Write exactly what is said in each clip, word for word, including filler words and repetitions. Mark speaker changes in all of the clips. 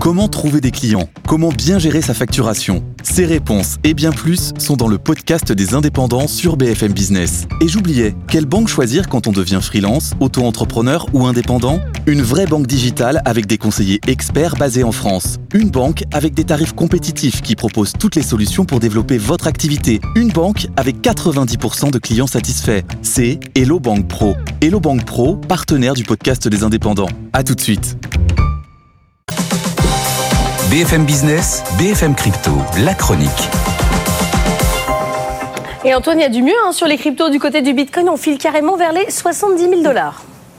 Speaker 1: Comment trouver des clients? Comment bien gérer sa facturation? Ces réponses et bien plus sont dans le podcast des indépendants sur B F M Business. Et j'oubliais, quelle banque choisir quand on devient freelance, auto-entrepreneur ou indépendant? Une vraie banque digitale avec des conseillers experts basés en France. Une banque avec des tarifs compétitifs qui propose toutes les solutions pour développer votre activité. Une banque avec quatre-vingt-dix pour cent de clients satisfaits. C'est Hello Bank Pro. Hello Bank Pro, partenaire du podcast des indépendants. À tout de suite.
Speaker 2: B F M Business, B F M Crypto, la chronique.
Speaker 3: Et Antoine, il y a du mieux hein, sur les cryptos du côté du Bitcoin. On file carrément vers les soixante-dix mille dollars.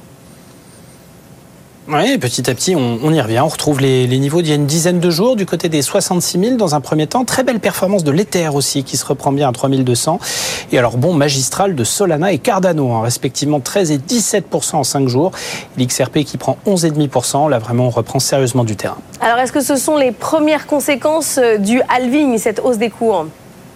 Speaker 4: Oui, petit à petit, on, on y revient. On retrouve les, les niveaux d'il y a une dizaine de jours du côté des soixante-six mille dans un premier temps. Très belle performance de l'Ether aussi qui se reprend bien à trois mille deux cents. Et alors bon, magistral de Solana et Cardano, hein, respectivement treize et dix-sept pour cent en cinq jours. L'X R P qui prend onze virgule cinq pour cent. Là, vraiment, on reprend sérieusement du terrain. Alors,
Speaker 3: est-ce que ce sont les premières conséquences du halving, cette hausse des cours ?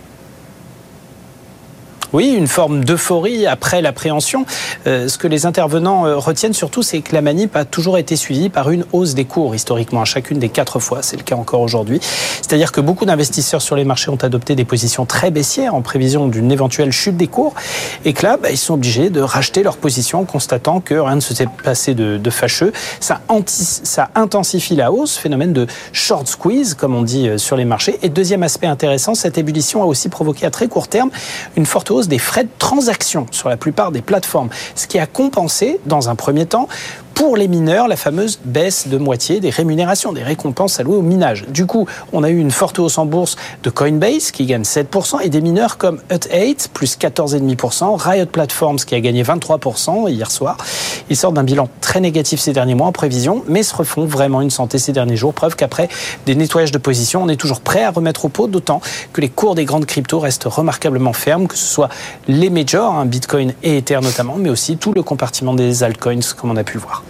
Speaker 4: Oui, une forme d'euphorie après l'appréhension. Euh, ce que les intervenants euh, retiennent surtout, c'est que la manip a toujours été suivie par une hausse des cours, historiquement, à chacune des quatre fois. C'est le cas encore aujourd'hui. C'est-à-dire que beaucoup d'investisseurs sur les marchés ont adopté des positions très baissières en prévision d'une éventuelle chute des cours. Et que là, bah, ils sont obligés de racheter leurs positions en constatant que rien ne se s'est passé de, de fâcheux. Ça, anti- ça intensifie la hausse, phénomène de short squeeze, comme on dit sur les marchés. Et deuxième aspect intéressant, cette ébullition a aussi provoqué à très court terme une forte hausse des frais de transaction sur la plupart des plateformes, ce qui a compensé, dans un premier temps, pour les mineurs, la fameuse baisse de moitié des rémunérations, des récompenses allouées au minage. Du coup, on a eu une forte hausse en bourse de Coinbase, qui gagne sept pour cent, et des mineurs comme Hut eight, plus quatorze virgule cinq pour cent, Riot Platforms, qui a gagné vingt-trois pour cent hier soir. Ils sortent d'un bilan très négatif ces derniers mois en prévision, mais se refont vraiment une santé ces derniers jours. Preuve qu'après des nettoyages de position, on est toujours prêt à remettre au pot, d'autant que les cours des grandes cryptos restent remarquablement fermes, que ce soit les majors, hein, Bitcoin et Ether notamment, mais aussi tout le compartiment des altcoins, comme on a pu le voir.